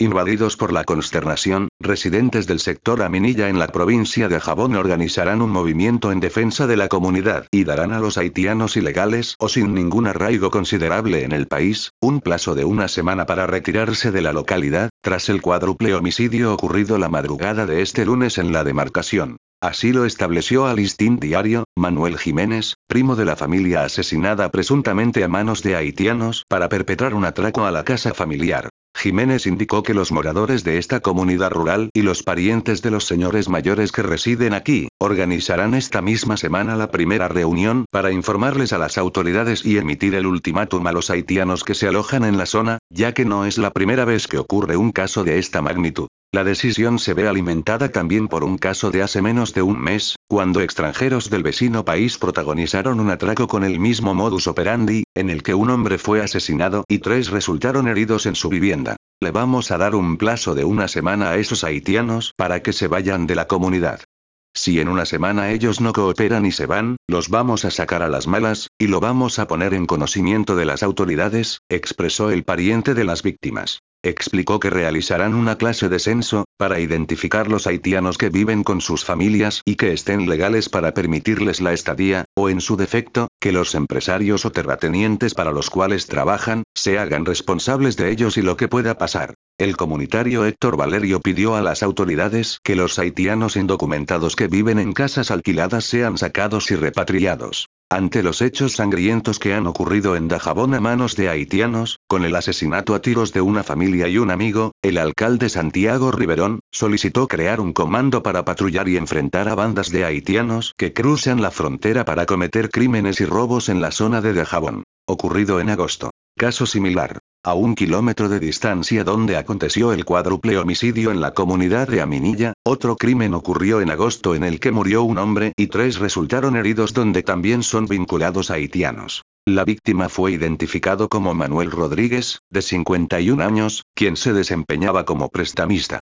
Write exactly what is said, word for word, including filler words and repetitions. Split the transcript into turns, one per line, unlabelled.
Invadidos por la consternación, residentes del sector Aminilla en la provincia de Jabón organizarán un movimiento en defensa de la comunidad y darán a los haitianos ilegales o sin ningún arraigo considerable en el país, un plazo de una semana para retirarse de la localidad, tras el cuádruple homicidio ocurrido la madrugada de este lunes en la demarcación. Así lo estableció al Listín Diario, Manuel Jiménez, primo de la familia asesinada presuntamente a manos de haitianos para perpetrar un atraco a la casa familiar. Jiménez indicó que los moradores de esta comunidad rural y los parientes de los señores mayores que residen aquí, organizarán esta misma semana la primera reunión para informarles a las autoridades y emitir el ultimátum a los haitianos que se alojan en la zona, ya que no es la primera vez que ocurre un caso de esta magnitud. La decisión se ve alimentada también por un caso de hace menos de un mes, cuando extranjeros del vecino país protagonizaron un atraco con el mismo modus operandi, en el que un hombre fue asesinado y tres resultaron heridos en su vivienda. Le vamos a dar un plazo de una semana a esos haitianos para que se vayan de la comunidad. Si en una semana ellos no cooperan y se van, los vamos a sacar a las malas, y lo vamos a poner en conocimiento de las autoridades, expresó el pariente de las víctimas. Explicó que realizarán una clase de censo, para identificar los haitianos que viven con sus familias y que estén legales para permitirles la estadía, o en su defecto, que los empresarios o terratenientes para los cuales trabajan, se hagan responsables de ellos y lo que pueda pasar. El comunitario Héctor Valerio pidió a las autoridades que los haitianos indocumentados que viven en casas alquiladas sean sacados y repatriados. Ante los hechos sangrientos que han ocurrido en Dajabón a manos de haitianos, con el asesinato a tiros de una familia y un amigo, el alcalde Santiago Riverón solicitó crear un comando para patrullar y enfrentar a bandas de haitianos que cruzan la frontera para cometer crímenes y robos en la zona de Dajabón. Ocurrido en agosto. Caso similar. A un kilómetro de distancia donde aconteció el cuádruple homicidio en la comunidad de Aminilla, otro crimen ocurrió en agosto en el que murió un hombre y tres resultaron heridos donde también son vinculados a haitianos. La víctima fue identificado como Manuel Rodríguez, de cincuenta y un años, quien se desempeñaba como prestamista.